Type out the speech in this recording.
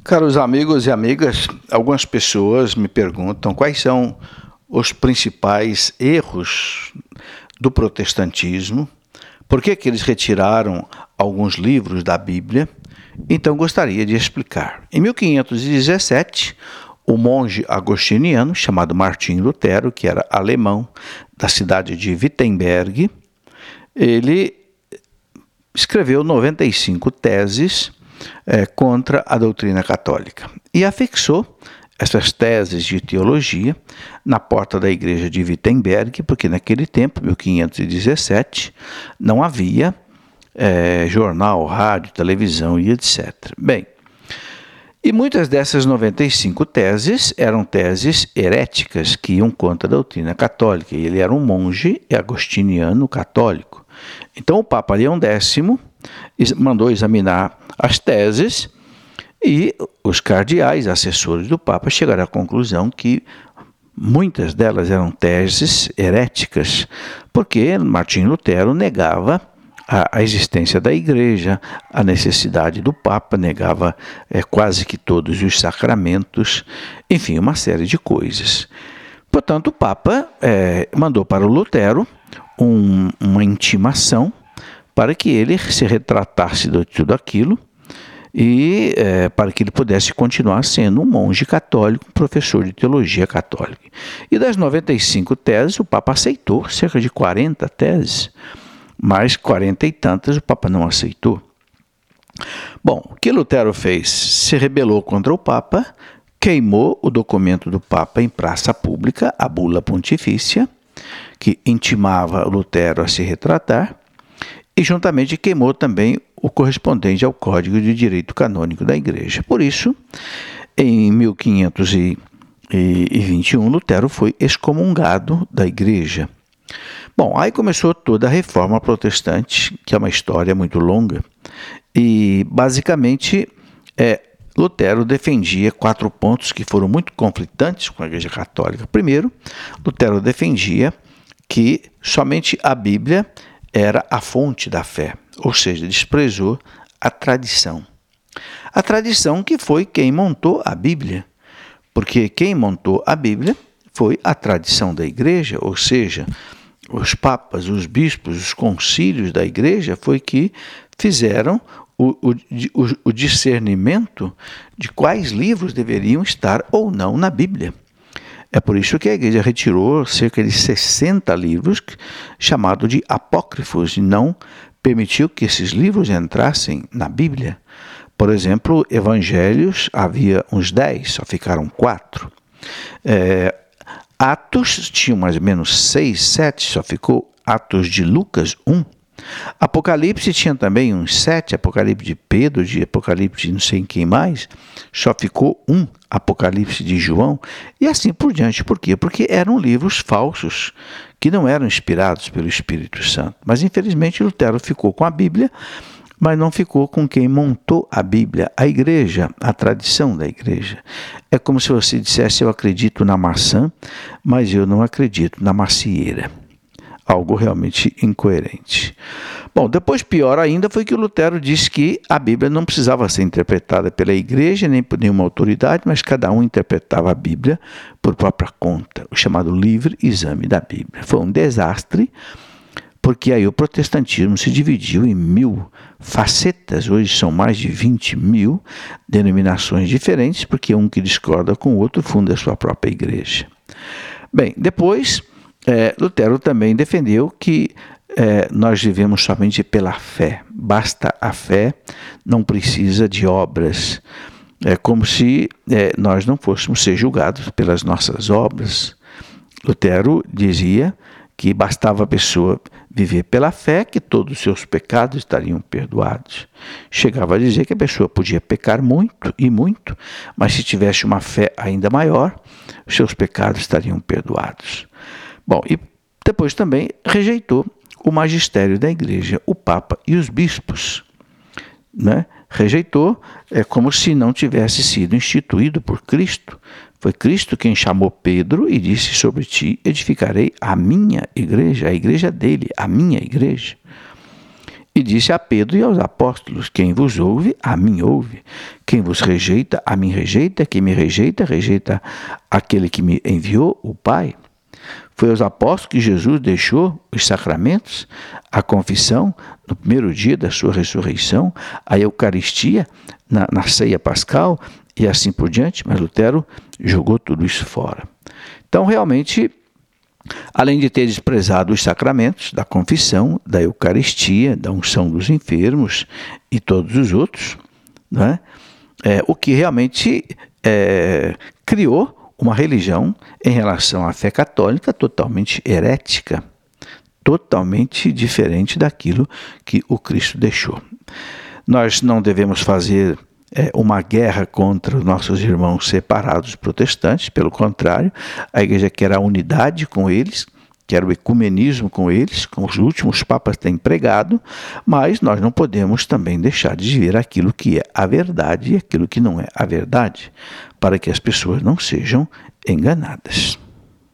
Caros amigos e amigas, algumas pessoas me perguntam quais são os principais erros do protestantismo, por que eles retiraram alguns livros da Bíblia. Então gostaria de explicar. Em 1517, o monge agostiniano chamado Martim Lutero, que era alemão, da cidade de Wittenberg, ele escreveu 95 teses contra a doutrina católica e afixou essas teses de teologia na porta da igreja de Wittenberg, porque naquele tempo, 1517, não havia jornal, rádio, televisão e etc. Bem, e muitas dessas 95 teses eram teses heréticas que iam contra a doutrina católica. Ele era um monge agostiniano católico. Então o Papa Leão X mandou examinar as teses e os cardeais, assessores do Papa, chegaram à conclusão que muitas delas eram teses heréticas, porque Martim Lutero negava a existência da igreja, a necessidade do Papa, negava quase que todos os sacramentos, enfim, uma série de coisas. Portanto, o Papa mandou para o Lutero uma intimação para que ele se retratasse de tudo aquilo e para que ele pudesse continuar sendo um monge católico, um professor de teologia católica. E das 95 teses, o Papa aceitou cerca de 40 teses, mas 40 e tantas o Papa não aceitou. Bom, o que Lutero fez? Se rebelou contra o Papa, queimou o documento do Papa em praça pública, a bula pontifícia, que intimava Lutero a se retratar, e juntamente queimou também o correspondente ao Código de Direito Canônico da Igreja. Por isso, em 1521, Lutero foi excomungado da Igreja. Bom, aí começou toda a reforma protestante, que é uma história muito longa, e basicamente Lutero defendia 4 pontos que foram muito conflitantes com a Igreja Católica. Primeiro, Lutero defendia que somente a Bíblia era a fonte da fé, ou seja, desprezou a tradição. A tradição que foi quem montou a Bíblia, porque quem montou a Bíblia foi a tradição da Igreja, ou seja, os papas, os bispos, os concílios da Igreja foi que fizeram o discernimento de quais livros deveriam estar ou não na Bíblia. É por isso que a Igreja retirou cerca de 60 livros, chamados de apócrifos, e não permitiu que esses livros entrassem na Bíblia. Por exemplo, evangelhos, havia uns 10, só ficaram 4. Atos, tinham mais ou menos 6, 7, só ficou Atos de Lucas 1. Apocalipse tinha também uns 7, Apocalipse de Pedro, de Apocalipse de não sei quem mais, só ficou 1, Apocalipse de João, e assim por diante. Por quê? Porque eram livros falsos, que não eram inspirados pelo Espírito Santo. Mas infelizmente Lutero ficou com a Bíblia, mas não ficou com quem montou a Bíblia, a Igreja, a tradição da Igreja. É como se você dissesse: eu acredito na maçã, mas eu não acredito na macieira. Algo realmente incoerente. Bom, depois pior ainda foi que o Lutero disse que a Bíblia não precisava ser interpretada pela Igreja nem por nenhuma autoridade, mas cada um interpretava a Bíblia por própria conta, o chamado livre exame da Bíblia. Foi um desastre, porque aí o protestantismo se dividiu em 1000 facetas, hoje são mais de 20.000 denominações diferentes, porque um que discorda com o outro funda a sua própria igreja. Bem, depois Lutero também defendeu que nós vivemos somente pela fé, basta a fé, não precisa de obras. É como se nós não fôssemos ser julgados pelas nossas obras. Lutero dizia que bastava a pessoa viver pela fé, que todos os seus pecados estariam perdoados. Chegava a dizer que a pessoa podia pecar muito e muito, mas se tivesse uma fé ainda maior, os seus pecados estariam perdoados. Bom, e depois também rejeitou o magistério da Igreja, o Papa e os bispos. Rejeitou, como se não tivesse sido instituído por Cristo. Foi Cristo quem chamou Pedro e disse: sobre ti edificarei a minha igreja, a igreja dele, a minha igreja. E disse a Pedro e aos apóstolos: quem vos ouve, a mim ouve. Quem vos rejeita, a mim rejeita. Quem me rejeita, rejeita aquele que me enviou, o Pai. Foi aos apóstolos que Jesus deixou os sacramentos, a confissão no primeiro dia da sua ressurreição, a Eucaristia na ceia pascal e assim por diante, mas Lutero jogou tudo isso fora. Então, realmente, além de ter desprezado os sacramentos da confissão, da Eucaristia, da unção dos enfermos e todos os outros, né, o que realmente criou uma religião em relação à fé católica totalmente herética, totalmente diferente daquilo que o Cristo deixou. Nós não devemos fazer uma guerra contra os nossos irmãos separados protestantes, pelo contrário, a igreja quer a unidade com eles, quer o ecumenismo com eles, como os últimos papas têm pregado, mas nós não podemos também deixar de ver aquilo que é a verdade e aquilo que não é a verdade, para que as pessoas não sejam enganadas.